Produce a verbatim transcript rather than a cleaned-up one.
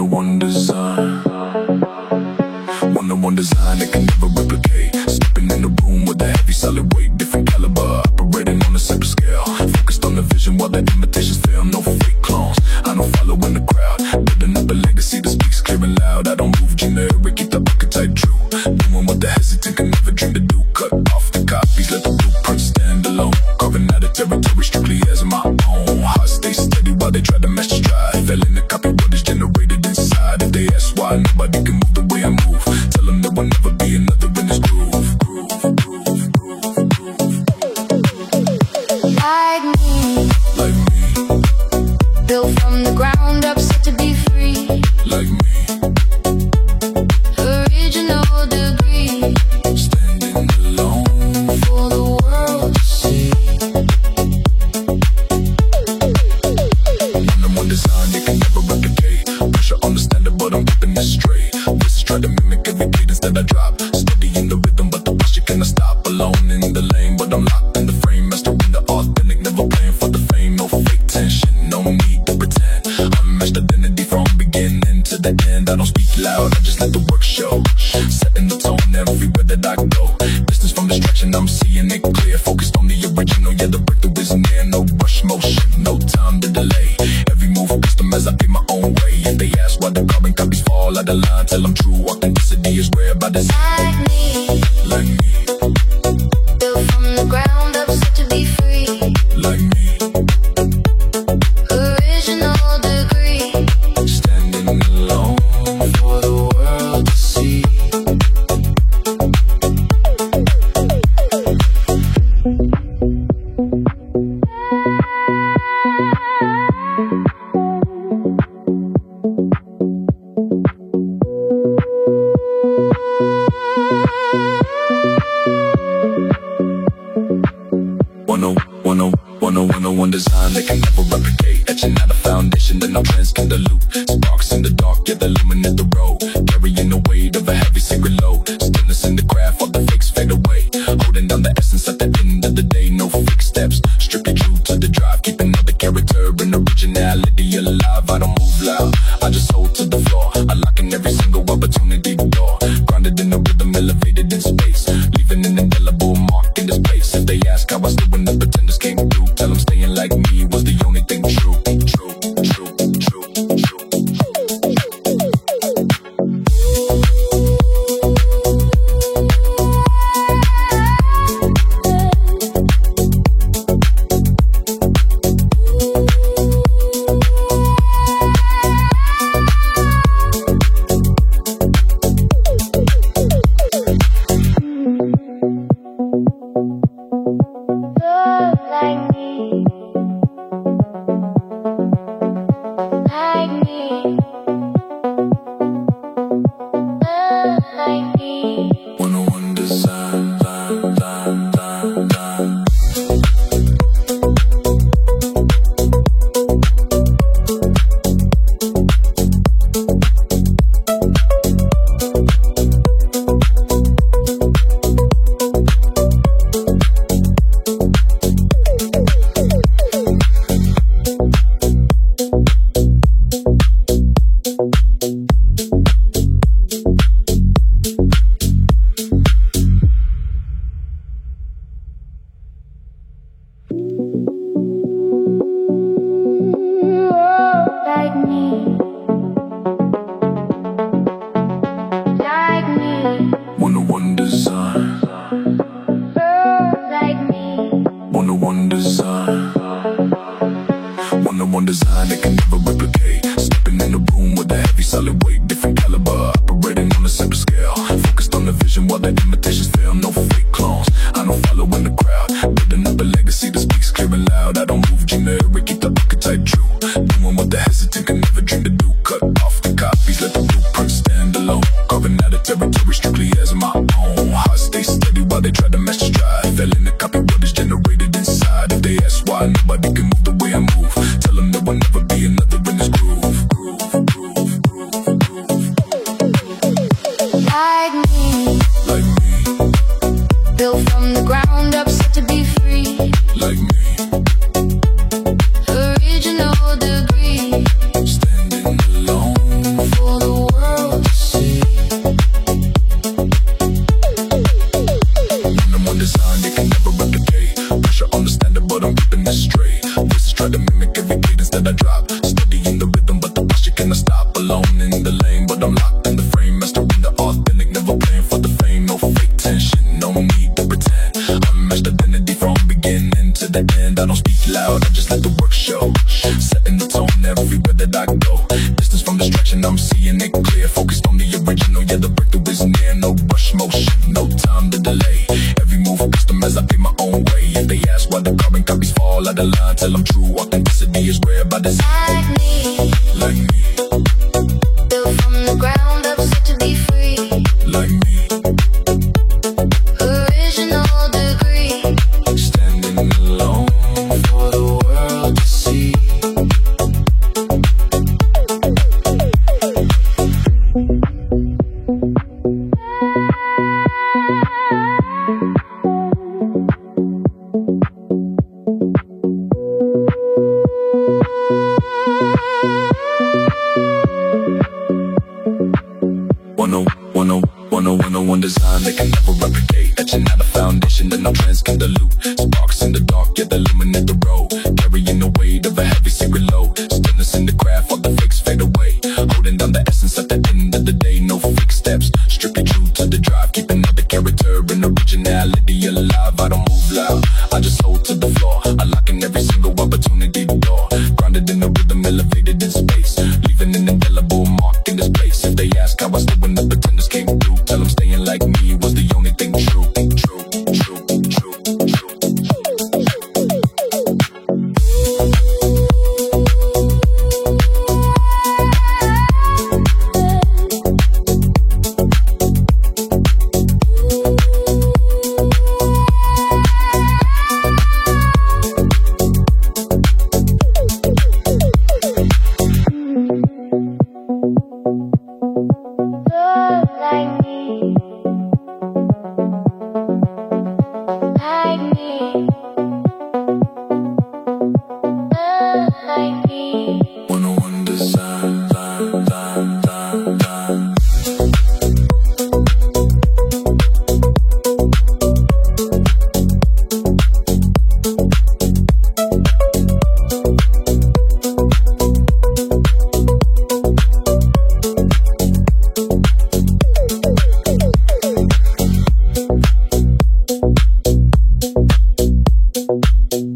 one design. One on one design that can never replicate. Stepping in the room with a heavy solid weight, different caliber, operating on a separate scale. Focused on the vision while the imitations fail. No fake clones, I don't follow in the crowd. Building up a legacy that speaks clear and loud. I don't move generic, keep the archetype true. Doing what the hesitant can never dream to do. Cut off the copies, let the blueprint stand alone. Carving out a territory strictly as my own. Heart stay steady while they try to match the stride. Fell in the copy what is generated inside. If they ask why, nobody can move the way I move. Tell them there will never be another in this groove. Groove, groove, groove, groove. Like me, like me, built from the ground up, set to be free. like me, Original degree, standing alone. for the world to see. One on one design you can never replicate. Pressure on the standard, but I'm keeping it straight. Voices try to mimic every cadence that I drop. Steady in the rhythm, but the rush you cannot stop. Alone in the lane, but I'm locked in the frame. Mastering the authentic, never playing for the fame. No fake tension, no need to pretend. Unmatched identity from beginning to the end. I don't speak loud, I just let the work show. Setting the tone everywhere that I go. Distance from distraction, I'm seeing it clear. Focused on the original, yeah, the breakthrough is near. No rush motion, no time to delay. Every move custom as I pay my own way. If they ask why the carbon copies fall out of line, tell them true authenticity is rare by design. Like me, Like me, built from the ground up, set to be free. like me, Original degree, standing alone for the world to see. One oh one oh one oh one oh one design they can never replicate. Etching out a foundation that no trends can dilute. Sparks in the dark, yeah, they illuminate the road. Carrying the weight of a heavy sacred load. Stillness in the craft, all the fakes fade away. Holding down the essence at the end of the day. No fake steps, strictly true to the drive. Keeping all the character and originality alive. I don't move loud, I just hold to the floor. Unlocking every single opportunity door. Grounded in the rhythm, elevated in space. Leaving an indelible mark in this place. If they ask how I still when the pretenders came through, tell them staying like me was the only thing true. True, true, true, true. look like me, like me, look like me. one oh one design, design, design, design, design. Like me, like me, one oh one design, like me, one oh one design, one oh one design they can never replicate. Stepping in the room with a heavy solid weight, different caliber, operating on a separate scale. Focused on the vision while the imitations fail. No fake clones, I don't follow in the crowd. Building up a legacy that speaks clear and loud. I don't move generic, keep the archetype true. Doing what the hesitant can never dream to do. Cut off the copies, let the blueprint stand alone. Carving out a territory strictly as my own. Heart stay steady while they try to match the stride. Fell in the copy what is generated inside. If they ask why, nobody can move the way I move. Tell them there will never be another in this groove. Groove, groove, groove, groove. like me, Like me, built from the ground up, set to be free. like me, Original degree, standing alone. for alone in the lane, but I'm locked in the frame, mastering the authentic, never playing for the fame. No fake tension, no need to pretend. Unmatched identity from beginning to the end. I don't speak loud, I just let the work show. Setting the tone everywhere that I go. Distance from distraction, I'm seeing it clear. Focused on the original, yeah, the breakthrough is near. No rush motion, no time to delay. Every move custom as I pay my own way. If they ask why the carbon copies fall out of line, tell them true authenticity is rare by design. Like me, Like me, built from the ground up, set to be free. like me, Original degree. standing alone for the world to see. One oh, one oh, one oh, one oh one design they can never replicate. Etching out a foundation that no trends can dilute. Sparks in the dark, yeah, illuminate the road. Carrying the weight of a heavy secret load. Stillness in the craft, all the fakes fade away. Holding down the essence at the end of the day. No fake steps, strictly true to the drive. Keeping all the character and originality alive. I don't move loud, I just hold to the floor. Unlocking every single opportunity door. Grounded in the rhythm, elevated in space. Leaving an indelible mark in this place. If they ask how I stay when the pretenders came through, tell them staying like me was the only thing true. True, true, true, true. Look like me, like me, look like me. one oh one design, design, design, design. Thank you.